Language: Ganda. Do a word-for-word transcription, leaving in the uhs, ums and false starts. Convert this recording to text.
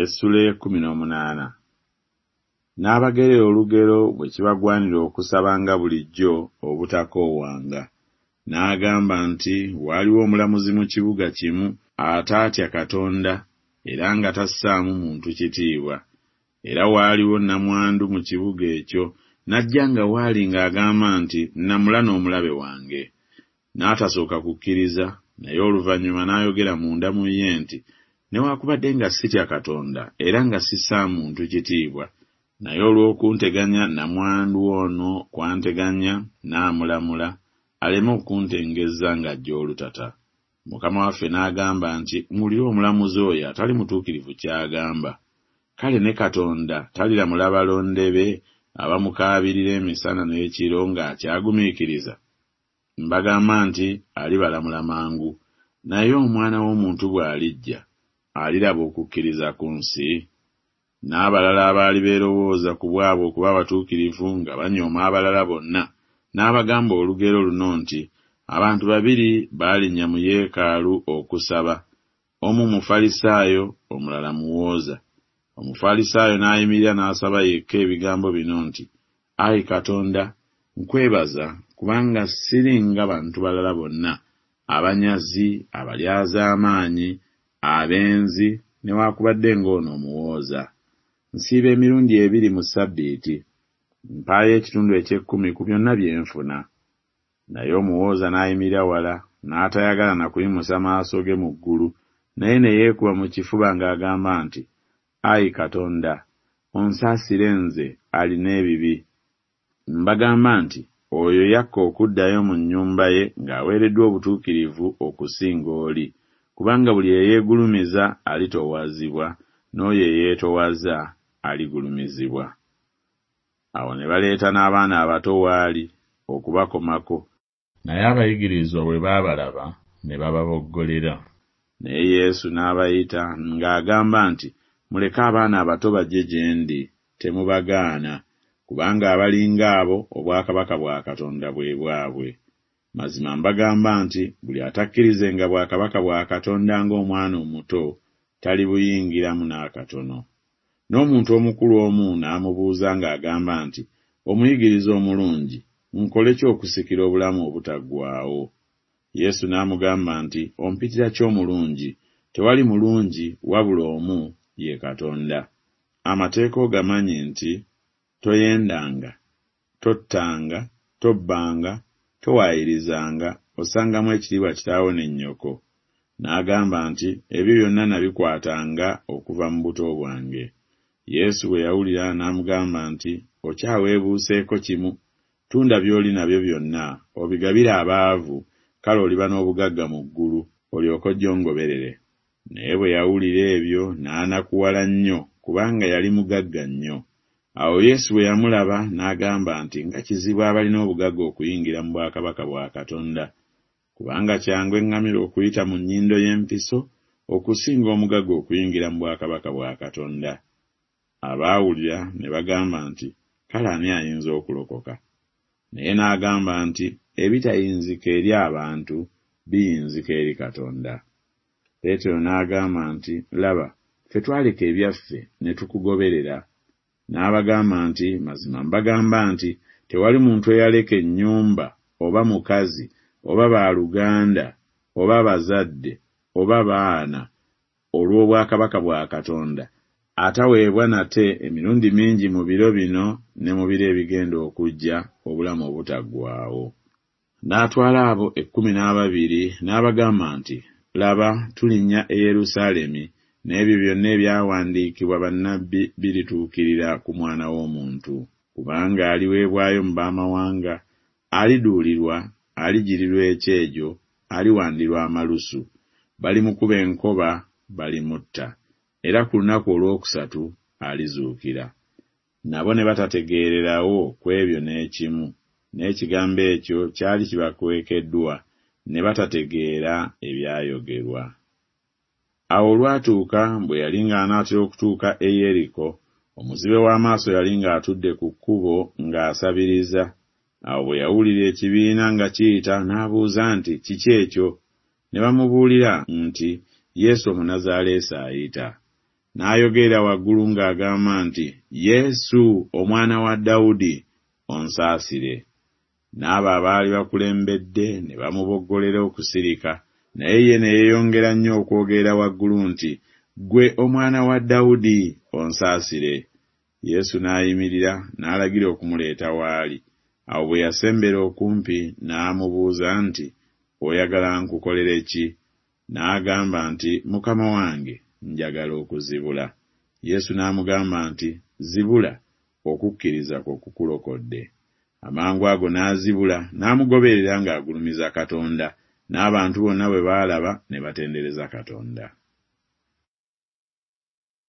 Essula y'ekkumi n'omunaana. N'abagere olugero bwe kibagwanira okusabanga bulijjo obutakoowanga. N'agamba nti waaliwo omulamuzi mu kibuga kimu ataatya Katonda era nga tassaamu muntu kitiibwa. Era waaliwo nnamwandu mu kibuga ekyo n'ajja nga waali ng'agamba nti nnamula n'omulabe wange. N'atasooka kukkiriza, naye oluvannyuma n'ayogera munda mu ye nti newaakubadde nga sitya Katonda era nga sissaamu muntu kitiibwa, naye olw'okunteganya nnamwandu ono kwanteganya n'amulamula aleme okuntengezza ng'ajja olutata. Mukama waffe n'agamba nti muwulire omulamuzi oyo atali mutuukirivu ky'agamba. Kale ne Katonda taliramula balonde be abamukaabirira emisana n'ekiro ng'akyagumiikiriza? Mbagamba nti alibalamula mangu, naye omwana w'omuntu bw'alijja aliraba okukkiriza ku nsi? N'abalala abaali beerowooza ku bwabwe okuba abatuukirivu nga banyooma abalala bonna, n'abagamba olugero luno nti abantu babiri baalinnya mu yeekaalu okusaba, omu Mufalisaayo omulala muwooza. Omufalisaayo n'ayimirira n'asaba yekka ebigambo bino nti, Ayi Katonda, nkwebaza kubanga siri nga bantu balala bonna, abanyazi, abalyazaamaanyi, abenzi, newaakubadde ng'ono omuwooza. Nsiiba emirundi ebiri mu Ssabbiiti, mpaayo ekitundu eky'ekkumi ku byonna bye nfuna. Naye omuwooza n'ayimirira wala, n'atayagala na kuyimusa maaso ge mu ggulu, naye ne yeekuba mu kifuba ng'agamba nti, Ayi Katonda, onsaasire nze alina ebibi. Mbagamba nti oyo yakka okuddayo mu nnyumba ye ng'aweereddwa obutuukirivu okusinga oli, kubanga buli eyeegulumiza alitoowazibwa, n'oyo eyeetowaza aligulumizibwa. Awo ne baleeta n'abaana abato waali okubakomako, naye abayigirizwa bwe baabalaba ne bababoggolera. Naye Yesu n'abayita ng'agamba nti, muleke abaana abato bajje gye ndi, temubagaana, kubanga abalinga abo obwakabaka bwa Katonda bwe bwabwe. Mazima mbagamba nti buli atakkirizenga bwakabaka bwa Katonda ng'omwana omuto talibuyingiramu n'akatono. N'omuntu omukulu omu n'amubuuza ng'agamba nti, omuyigiriza omulungi, nkole ki okusikira obulamu obutaggwaawo? Yesu n'amugamba nti, ompitira ki omulungi? Tewali mulungi wabula omu, ye Katonda. Amateeka ogamanyi nti toyendanga, tottanga, tobbanga, towaayirizanga, ossangamu ekitiibwa kitaawo ne nnyoko. N'agamba nti ebyo byonna nabikwatanga okuva mu buto bwange. Yesu bwe yawulira n'amugamba nti, okyaweebuuseeko kimu, tunda by'oli nabyo byonna, obigabire abaavu, kale oliba n'obugagga mu ggulu, olyoke ojje ongoberere. Naye bwe yawulira ebyo n'anakuwala nnyo, kubanga yali mugagga nnyo. Awo Yesu bwe yamulaba n'agamba nti nga kizibu abalina obugagga okuyingira mu bwakabaka bwa Katonda, kubanga kyangu eŋŋamira okuyita mu nnyindo y'empiso okusinga omugagga okuyingira mu bwakabaka bwa Katonda. Abaawulira ne bagamba nti, kale ani ayinza okulokoka? Naye n'agamba nti ebitayinzika eri abantu biyinzika eri Katonda. Peetero n'agamba nti, laba, ffe twaleka ebyaffe ne tukugoberera. N'abagamba nti, mazima mbagamba nti tewali muntu eyaleka ennyumba oba mukazi oba baaluganda oba bazadde oba baana olw'obwakabaka bwa Katonda ataweebwa nate emirundi mingi mu biro bino ne mu biro ebigenda okujja obulamu obutaggwaawo. N'atwala abo ekkumi n'ababiri n'abagamba nti, laba, tulinnya e Yerusaalemi, n'ebyo byonna ebyawandiikibwa bannabbi birituukirira ku Mwana w'Omuntu. Kubanga aliweebwayo mu baamawanga, aliduulirwa, aligirirwa ekyejo, aliwandirwa amalusu, balimukuba enkoba, balimutta, era ku lunaku olwokusatu alizuukira. Nabo ne batategeererawo ku ebyo n'ekimu, n'ekigambo ekyo kyali kibakwekeddwa, ne batategeera ebyayogerwa. Awo olwatuuka bwe yali ng'anaatera okutuuka e Yeriko, omuzibe w'amaaso yali ng'atudde ku kkubo ng'asabiriza. Awo bwe yawulira ekibiina nga kiyita n'abuuza nti, kiki ekyo? Ne bamubuulira nti, Yesu Omunnazaaleesi ayita. n'ayogerera waggulu ng'agamba nti, Yesu, omwana wa Dawudi, onsaasire. N'abo abaali bakulembedde ne bamuboggolera okusirika, naye ye ne yeeyongera nnyo okwogerera waggulu nti, Ggwe omwana wa Dawudi, onsaasire. Yesu n'ayimirira n'alagira okumuleeta w'ali. Awo bwe yasembera okumpi n'amubuuza nti, oyagala nkukolere ki? N'agamba nti, Mukama wange, njagala okuzibula. Yesu n'amugamba nti, zibula, okukkiriza kwo kukulokodde. Amangu ago n'azibula n'amugoberera ng'agulumiza Katonda, n'abantu bonna bwe baalaba ne batendereza Katonda.